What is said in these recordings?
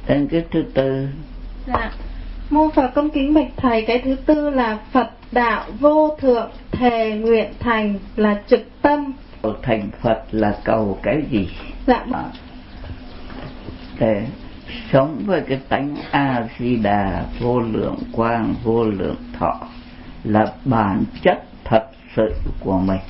Đến cái thứ tư. Dạ. Mô Phật con kính bạch thầy, cái thứ tư là Phật đạo vô thượng thề nguyện thành là trực tâm. Thành Phật là cầu cái gì? Dạ. Để sống với cái tánh A Di Đà vô lượng quang vô lượng thọ là bản chất thật sự của mình.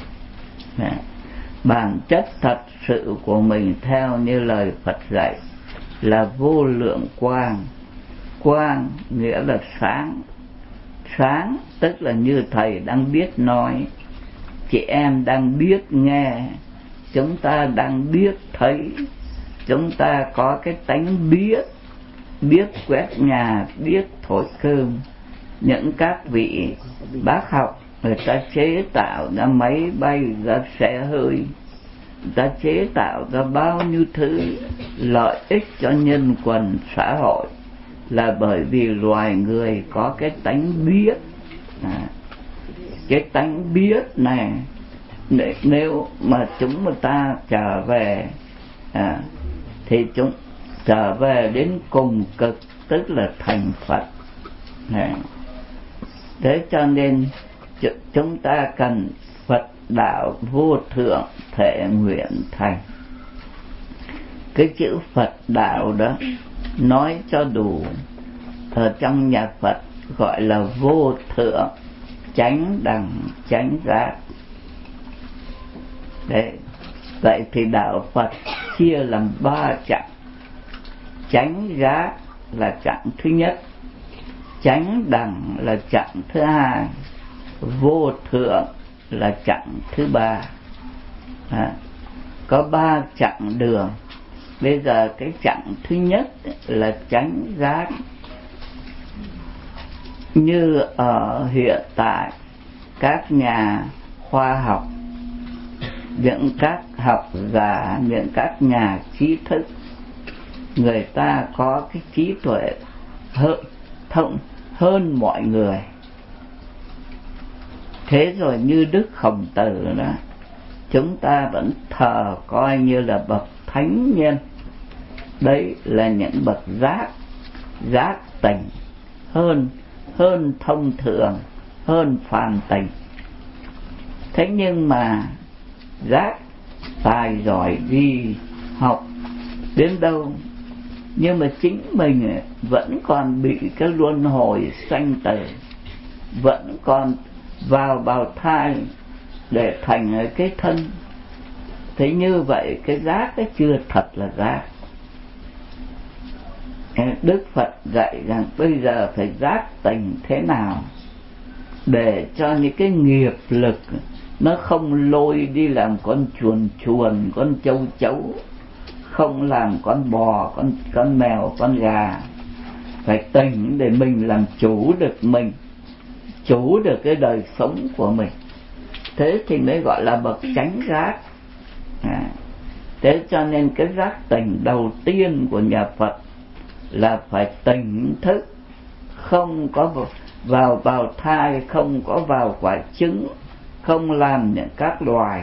Bản chất thật sự của mình theo như lời Phật dạy là vô lượng quang. Quang nghĩa là sáng. Sáng tức là như thầy đang biết nói, chị em đang biết nghe, chúng ta đang biết thấy, chúng ta có cái tánh biết quét nhà, biết thổi cơm. Những các vị bác học người ta chế tạo ra máy bay, ra xe hơi, người ta chế tạo ra bao nhiêu thứ lợi ích cho nhân quần xã hội, là bởi vì loài người có cái tánh biết. Cái tánh biết này, nếu mà chúng ta trở về thì chúng trở về đến cùng cực, tức là thành Phật. Thế cho nên chúng ta cần Phật đạo vô thượng thể nguyện thành. Cái chữ Phật đạo đó nói cho đủ, ở trong nhà Phật gọi là vô thượng chánh đẳng chánh giác. Đấy. Vậy thì đạo Phật chia làm 3 chặng. Chánh giác là chặng thứ nhất, chánh đẳng là chặng thứ hai, vô thượng là chặng thứ 3. Có 3 chặng đường. Bây giờ cái chặng thứ nhất là chánh giác. Như ở hiện tại các nhà khoa học, những các học giả, những các nhà trí thức, người ta có cái trí tuệ hơn mọi người. Thế rồi như Đức Khổng Tử đó, chúng ta vẫn thờ coi như là bậc thánh nhân. Đấy là những bậc giác tỉnh, hơn thông thường, hơn phàm tình. Thế nhưng mà giác tài giỏi gì, học đến đâu, nhưng mà chính mình vẫn còn bị cái luân hồi sanh tử, vẫn còn vào bào thai để thành cái thân. Thế như vậy cái giác cái chưa thật là giác. Đức Phật dạy rằng bây giờ phải giác tỉnh thế nào để cho những cái nghiệp lực nó không lôi đi làm con chuồn, con châu chấu, không làm con bò, con mèo, con gà. Phải tỉnh để mình làm chủ được mình, chủ được cái đời sống của mình. Thế thì mới gọi là bậc chánh giác. Thế cho nên cái giác tỉnh đầu tiên của nhà Phật là phải tỉnh thức, không có vào bào thai, không có vào quả trứng, không làm những các loài,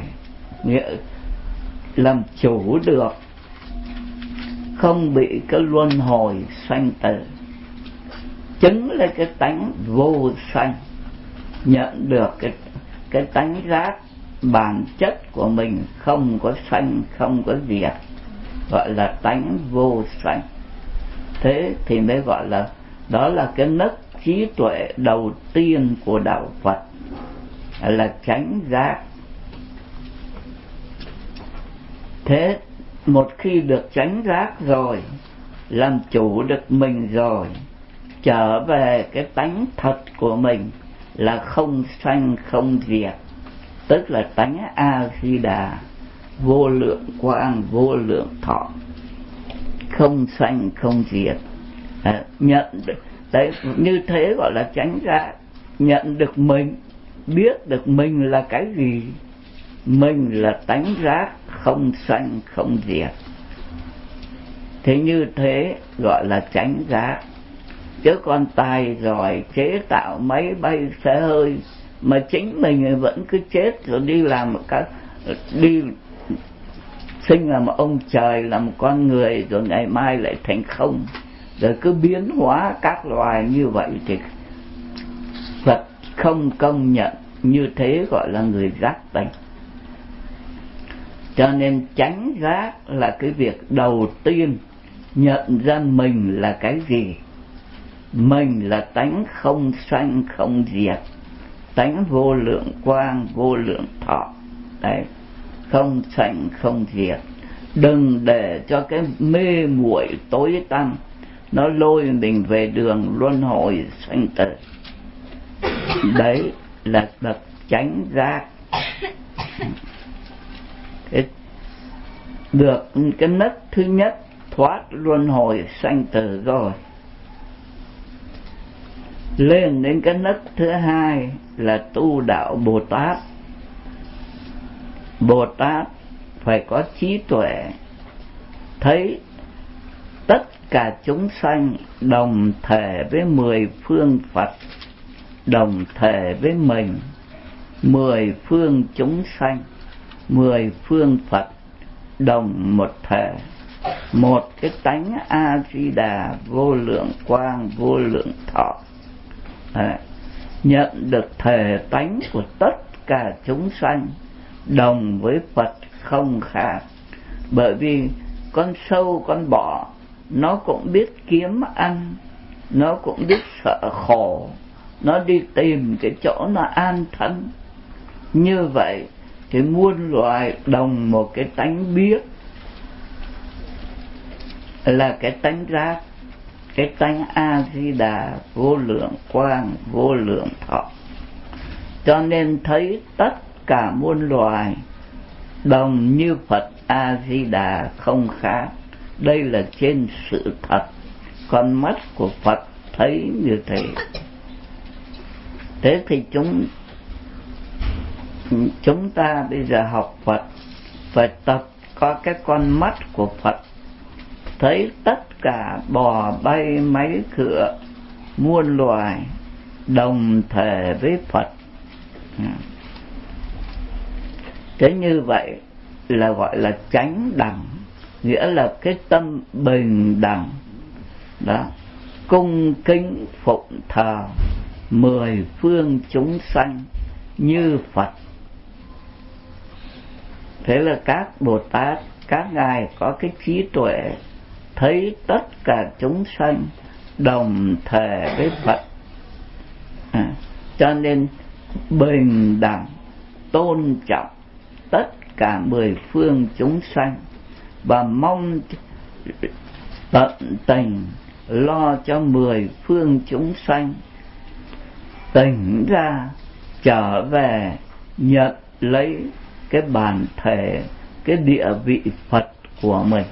làm chủ được, không bị cái luân hồi sanh tử. Chứng là cái tánh vô sanh, nhận được cái tánh giác bản chất của mình không có sanh, không có diệt, gọi là tánh vô sanh. Thế thì mới gọi là, đó là cái nấc trí tuệ đầu tiên của đạo Phật, là chánh giác. Thế một khi được chánh giác rồi, làm chủ được mình rồi, trở về cái tánh thật của mình là không sanh không diệt, tức là tánh A Di Đà vô lượng quang vô lượng thọ, không sanh không diệt. Nhận đấy, như thế gọi là chánh giác. Nhận được mình, biết được mình là cái gì, mình là tánh giác không sanh không diệt. Thế như thế gọi là chánh giác. Chứ còn tài giỏi chế tạo máy bay xe hơi mà chính mình vẫn cứ chết rồi đi làm đi sinh làm ông trời, làm con người, rồi ngày mai lại thành không, rồi cứ biến hóa các loài như vậy thì Phật không công nhận như thế, gọi là người giác tánh. Cho nên chánh giác là cái việc đầu tiên nhận ra mình là cái gì. Mình là tánh không sanh không diệt, tánh vô lượng quang vô lượng thọ. Đấy, không sanh không diệt. Đừng để cho cái mê muội tối tăm nó lôi mình về đường luân hồi sanh tử. Đấy là bậc chánh giác. Được cái nấc thứ nhất thoát luân hồi sanh tử rồi, lên đến cái nấc thứ hai là tu đạo Bồ Tát. Bồ Tát phải có trí tuệ, thấy tất cả chúng sanh đồng thể với 10 phương Phật, đồng thể với mình. 10 phương chúng sanh, 10 phương Phật đồng một thể, một cái tánh A Di Đà vô lượng quang vô lượng thọ. Nhận được thể tánh của tất cả chúng sanh, đồng với Phật không khác. Bởi vì con sâu con bọ nó cũng biết kiếm ăn, nó cũng biết sợ khổ, nó đi tìm cái chỗ nó an thân. Như vậy thì muôn loài đồng một cái tánh biết, là cái tánh giác, cái tánh A Di Đà vô lượng quang vô lượng thọ. Cho nên thấy tất cả muôn loài đồng như Phật A Di Đà không khác. Đây là trên sự thật, con mắt của Phật thấy như thế. Thế thì chúng ta bây giờ học Phật phải tập có cái con mắt của Phật, thấy tất cả bò bay máy cửa muôn loài đồng thể với Phật. Thế như vậy là gọi là chánh đẳng, nghĩa là cái tâm bình đẳng đó, cung kính phụng thờ 10 phương chúng sanh như Phật. Thế là các Bồ Tát, các ngài có cái trí tuệ, thấy tất cả chúng sanh đồng thể với Phật. Cho nên bình đẳng tôn trọng tất cả 10 phương chúng sanh, và mong tận tình lo cho 10 phương chúng sanh tỉnh ra trở về nhận lấy cái bản thể, cái địa vị Phật của mình.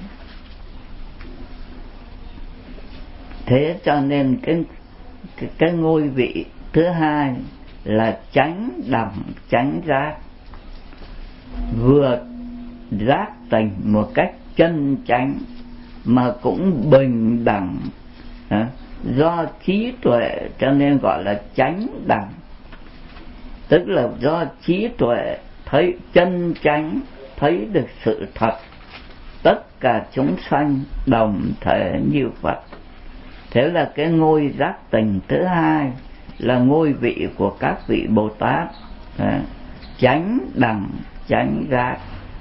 Thế cho nên cái ngôi vị thứ hai là chánh đẳng chánh giác, vừa giác tỉnh một cách chân chánh mà cũng bình đẳng. Do trí tuệ cho nên gọi là chánh đẳng, tức là do trí tuệ thấy chân chánh, thấy được sự thật, tất cả chúng sanh đồng thể như Phật. Thế là cái ngôi giác tỉnh thứ hai là ngôi vị của các vị Bồ Tát, chánh đẳng chánh giác.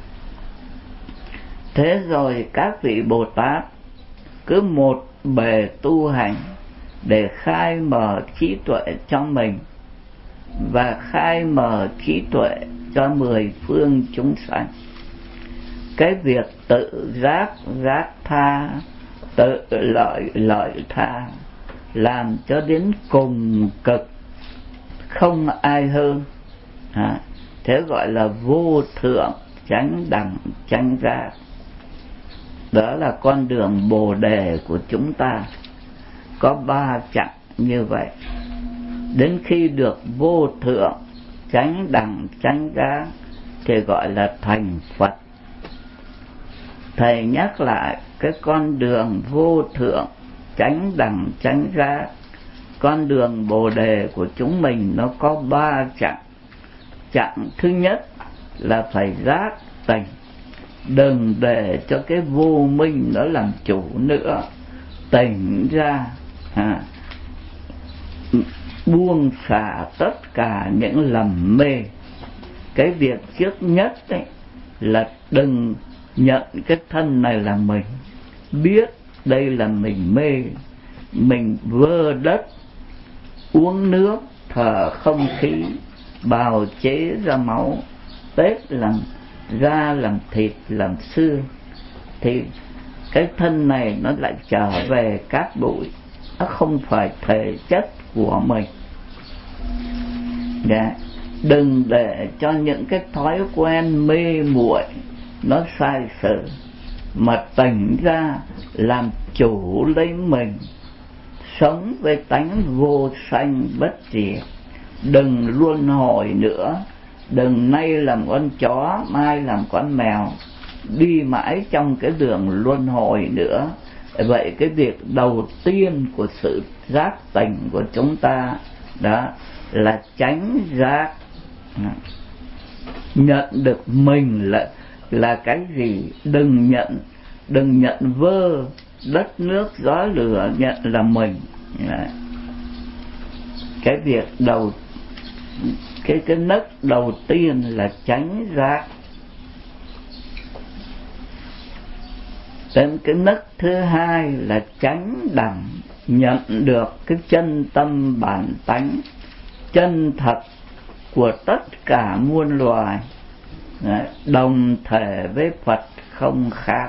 Thế rồi các vị Bồ Tát cứ một bề tu hành để khai mở trí tuệ cho mình và khai mở trí tuệ cho 10 phương chúng sanh. Cái việc tự giác giác tha, tự lợi lợi tha, làm cho đến cùng cực, không ai hơn. Thế gọi là vô thượng chánh đẳng chánh giác. Đó là con đường Bồ Đề của chúng ta, có 3 chặng như vậy. Đến khi được vô thượng chánh đẳng chánh giác thì gọi là thành Phật. Thầy nhắc lại cái con đường vô thượng chánh đẳng chánh giác, con đường Bồ Đề của chúng mình nó có 3 chặng. Chặng thứ nhất là phải giác tỉnh, đừng để cho cái vô minh nó làm chủ nữa, tỉnh ra, buông xả tất cả những lầm mê. Cái việc trước nhất ấy là đừng nhận cái thân này là mình, biết đây là mình mê, mình vơ đất, uống nước, thở không khí, bào chế ra máu, tết làm da, làm thịt, làm xương, thì cái thân này nó lại trở về cát bụi, nó không phải thể chất của mình. Đừng để cho những cái thói quen mê muội nó sai sự, mà tỉnh ra làm chủ lấy mình, sống với tánh vô sanh bất diệt. Đừng luân hồi nữa, đừng nay làm con chó, mai làm con mèo, đi mãi trong cái đường luân hồi nữa. Vậy cái việc đầu tiên của sự giác tỉnh của chúng ta đó là chánh giác, nhận được mình là cái gì. Đừng nhận vơ đất nước gió lửa nhận là mình. Cái việc cái nấc đầu tiên là chánh giác. Đến cái nấc thứ hai là chánh đẳng, nhận được cái chân tâm bản tánh chân thật của tất cả muôn loài, đồng thể với Phật không khác,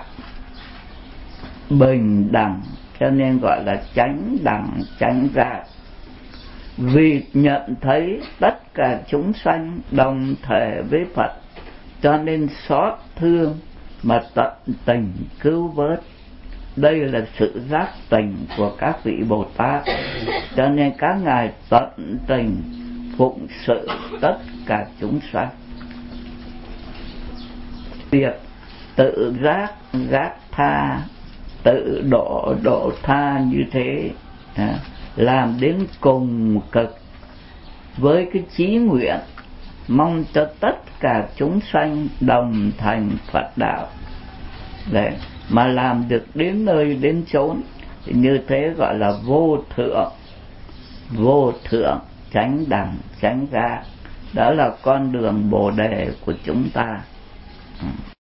bình đẳng, cho nên gọi là chánh đẳng chánh giác. Vì nhận thấy tất cả chúng sanh đồng thể với Phật, cho nên xót thương mà tận tình cứu vớt. Đây là sự giác tỉnh của các vị Bồ Tát, cho nên các ngài tận tình phụng sự tất cả chúng sanh. Việc tự giác giác tha, tự độ tha như thế, làm đến cùng cực với cái chí nguyện mong cho tất cả chúng sanh đồng thành Phật đạo. Đấy, mà làm được đến nơi đến chốn thì như thế gọi là vô thượng chánh đẳng chánh giác. Đó là con đường Bồ đề của chúng ta.